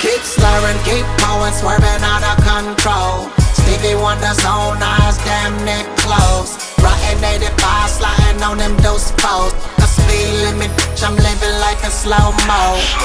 Keep slurring, keep mowing, swerving out of control. Stevie Wonder's own eyes damn near closed. Rotten 85, sliding on them dose foes. The speed limit, bitch, I'm living life in slow-mo.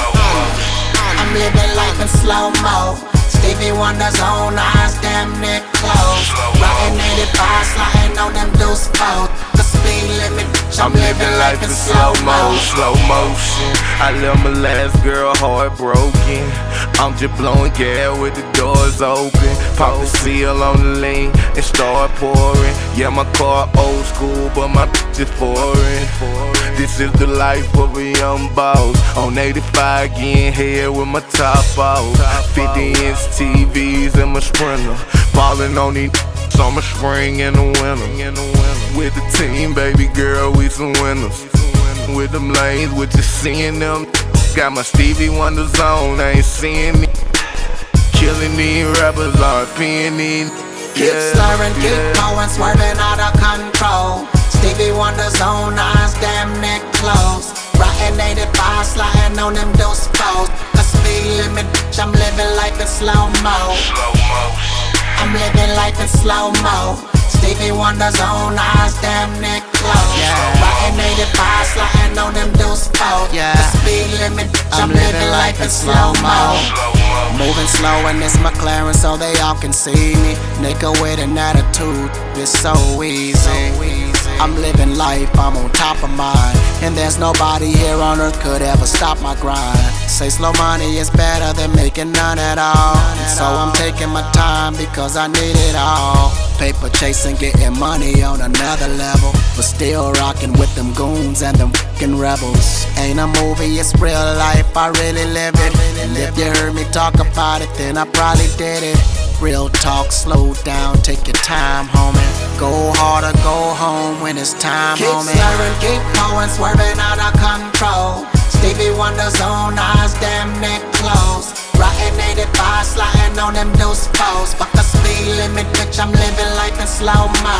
I'm living life in slow-mo. Stevie Wonder's own eyes damn near closed. Rotten 85, sliding on them dose foes. The speed limit, bitch, I'm living life in slow-mo. Slow motion. I left my last girl heartbroken. I'm just blowing gas with the doors open. Pop the seal on the lane and start pouring. Yeah, my car old school, but my bitch is foreign. This is the life of a young boss. On 85, getting head with my top off. 50-inch TVs and my Sprinter. Ballin' on these summer, spring, and the winter. With the team, baby girl, we some winners. With them lanes, with just seeing them. Got my Stevie Wonder zone, I ain't seeing me. Killing these rappers, RPing these. Keep slurring, keep mowing, swerving out of control. Stevie Wonder's own eyes damn near closed. Rotten 85, sliding on them dose foes. The speed limit, bitch, I'm living life in slow-mo. I'm living life in slow-mo. Stevie Wonder's own eyes damn near closed. Rotten 85, sliding on them dose foes. The speed limit, bitch, I'm living life in slow-mo. Moving slow in this McLaren so they all can see me. Nigga with an attitude, it's so easy. I'm living life, I'm on top of mine. And there's nobody here on earth could ever stop my grind. Say slow money is better than making none at all. And so I'm taking my time because I need it all. Paper chasing, getting money on another level. But still rocking with them goons and them fucking rebels. Ain't a movie, it's real life, I really live it. And if you heard me talk about it, then I probably did it. Real talk, slow down, take your time, homie. Go hard or go home when it's time, homie. Keep slurring, keep mowing, swerving out of control. Stevie Wonder's own eyes damn near closed. Rotten 85, sliding on them dose foes. Fuck the speed limit, bitch, I'm living life in slow-mo.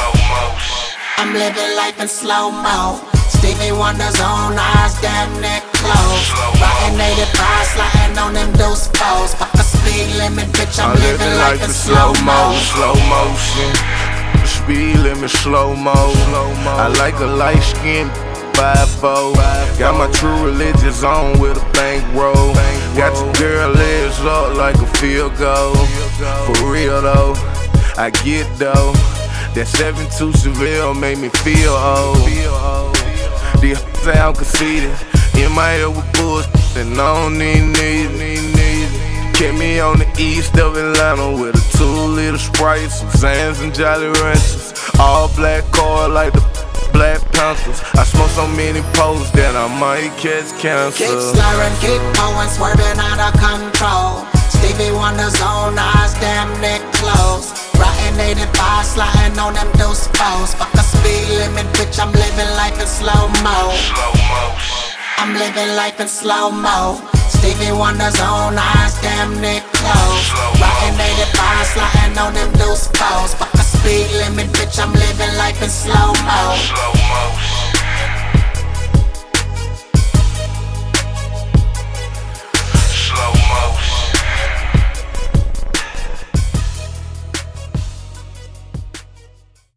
I'm living life in slow-mo. Stevie Wonder's own eyes damn near closed. Rotten 85, sliding on them dose foes. Fuck the speed limit, bitch, I'm living life in slow-mo. Slow motion. Speed limit, slow-mo. I like a light-skinned 5'4". Got my true religious on with a bankroll. Got your girl legs up like a field goal. For real though, I get though. That 7-2 Chevelle made me feel old. These sound conceited. In my head with bullshit and I don't need it. Kept me on the east of Atlanta with a 2-liter Sprite, some Zans and Jolly Ranchers. All black car like the Black Panthers. I smoke so many posts that I might catch cancer. Keep slurring, keep mowing, swerving out of control. Stevie Wonder's own eyes damn near closed. Rotten 85, sliding on them dose foes. Fuck the speed limit, bitch, I'm living life in slow-mo. I'm living life in slow-mo. Stevie Wonder's own eyes damn near closed. Rotten 85, sliding on them dose foes. Fuck the speed limit, bitch, I'm living life in slow-mo.